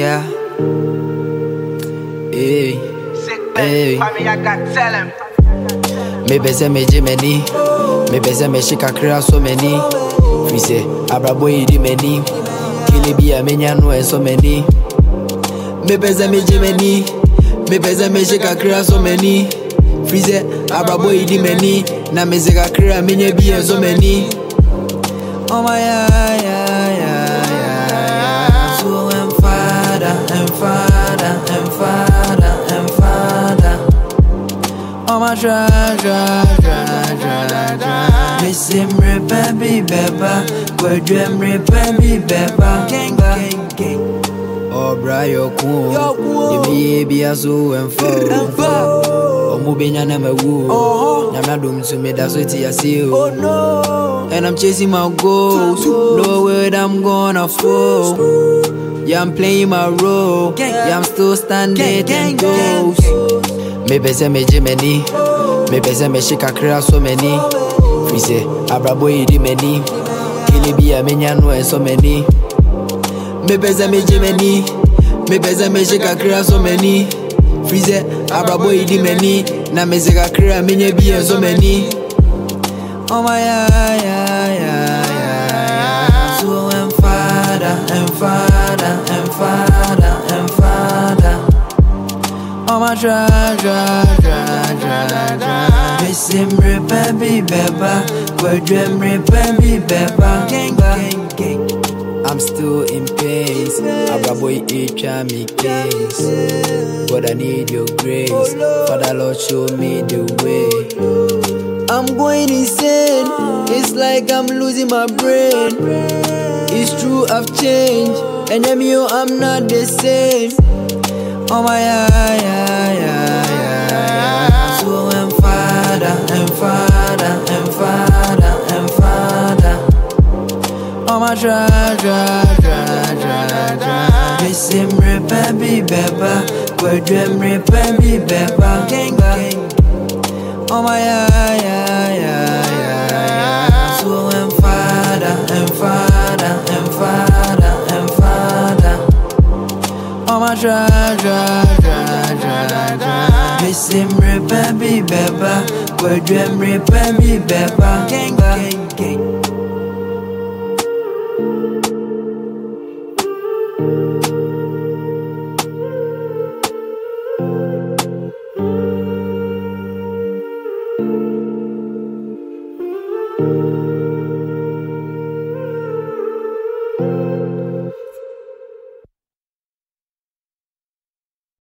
Yeah. Hey. Hey. Me beze me jimeni. Me beze me shikakra so many. Fise abrabo idi many. Kili bi amenya no so many. Me beze me jimeni. Me beze me shikakra so many. Fise abrabo idi many. Na me shikakra menya bi so many. Oh my yeah. So and father. Oh my dra. Miss him baby beba. Where dream baby beba. Gang. Oh bra yo cool. Give me a so and fall. Oh mubenya na mewu. Nyamna dum to me that's what I see. Oh no. And I'm chasing my goals. No word I'm gonna fall. Yeah, I'm playing my role. Yeah, I'm still standing and goes. Me beze me jimeni. Me beze me shikakra so many. Fise abrabo idi many. Kili bi amenya no so many. Me beze me jimeni. Me beze me shikakra so many. Fise abrabo idi many. Na me shikakra menya bi so many. Oh my yeah. So and father. Oh my dra. Miss him baby beba. Where dream baby beba. Gang. I'm still in pace. Abraboy echa me case. But I need your grace. Father Lord show me the way. I'm going insane. It's like I'm losing my brain. It's true I've changed. And I'm not the same. Oh my yeah. So and father. Oh my dra. Miss him baby beba. Where dream baby beba. Gang. Oh my yeah. So and father. Oh my dra. Miss him baby beba. Where dream baby beba. Gang.